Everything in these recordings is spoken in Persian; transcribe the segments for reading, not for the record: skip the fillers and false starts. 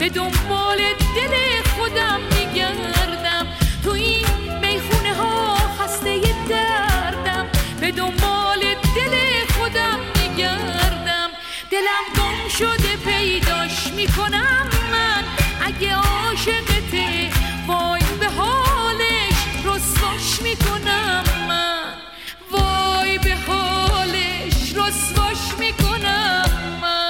به دنبال دل خودم میگردم، تو این میخونه ها خسته دردم، به دنبال دل خودم میگردم، دلم گم شده پیداش میکنم من، اگه عاشقته وای به حالش رسواش میکنم من، وای به حالش رسواش میکنم من.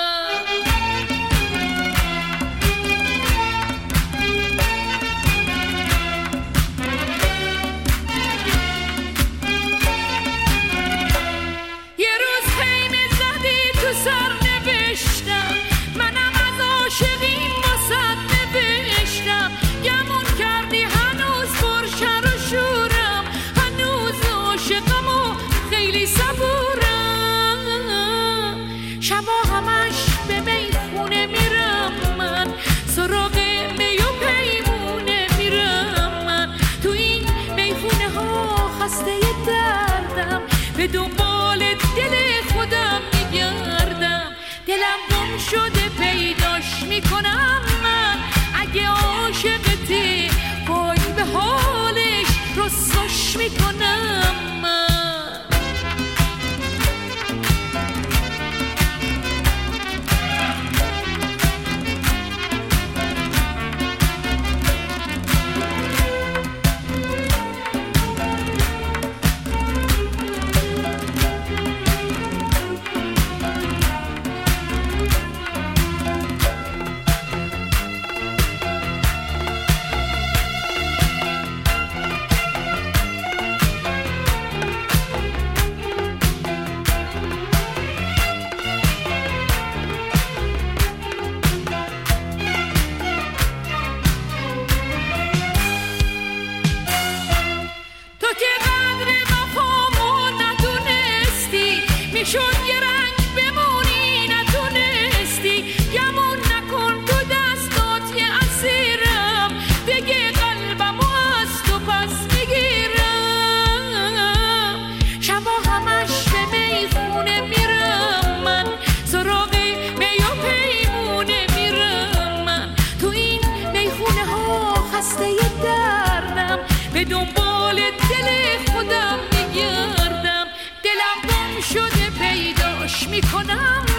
یه روز خیمه زدی تو سر نوشتم، منم از عاشقیم واسد نوشتم، گمون کردی هنوز پرشر و شورم، هنوز عاشقم و خیلی صبورم، شبا همش به میخونه میرم من، سراغ می و پیمونه میرم من، تو این میخونه ها خسته دردم، به دنبال دل خودم میگردم، دلم گم شده پیداش میکنم من، اگه عاشقتی وای به حالش رسواش میکنم من. تو که قدر وفامو ندونستی، میشد یه رنگ بمونی نتونستی، گمون نکن تو دستات یه اسیرم، بگه قلبمو از تو پس میگیرم، شبا همش به میخونه میرم من، سراغ می و پیمونه میرم من، تو این میخونه ها خسته دردم، به دنبال دل خودم میگردم، دلم گم شده پیداش میکنم